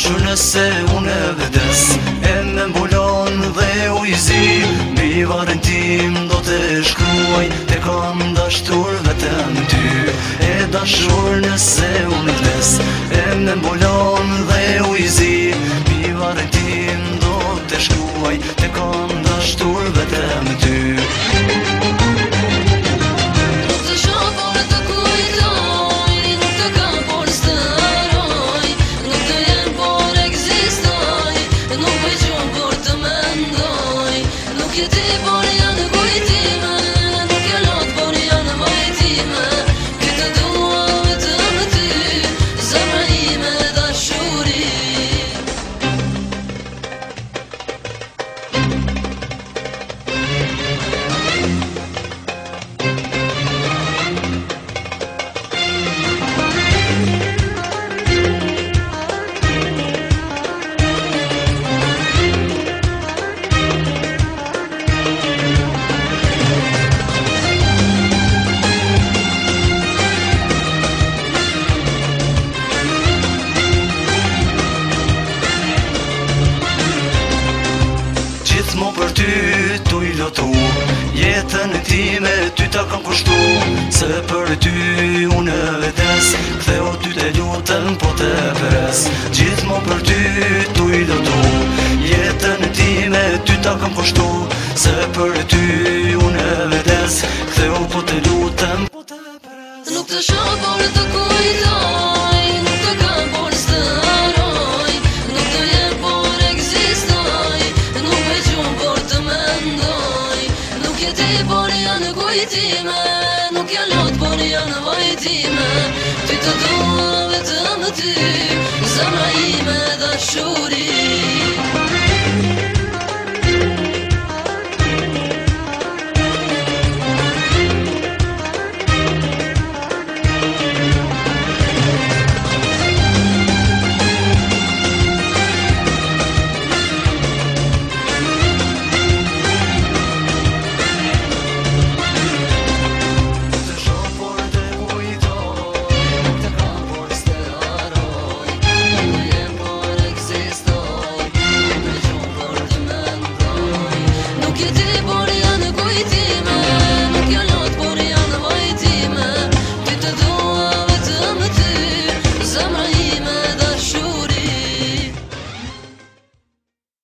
dashur nëse unë vetes e me mbulon dhe ujzi mbi varrin tim do të shkruaj te kam dashur vetëm ty. E dashur nëse unë vetes e me mbulon dhe ujzi mbi varrin tim do të shkruaj te kam dashur vetëm ty. Mo për ty tu i lotu jetën time ty ta kam kushtu se për ty unë vetes ktheu ty te lutem po te pres. Gjithmo për ty tu i lotu jetën time ty ta kam kushtu se për ty unë vetes ktheu po te lutem po te pres. Nuk të shoh por të kujtoj, nuk të kam por të haroj, nuk të jem por ekzistoj, nuk me gjumë por të mendoj. Nuk je ti por janë kujtime, nuk janë lot por janë vajtime. Ty të dua vetëm ty, zemra ime dashuri.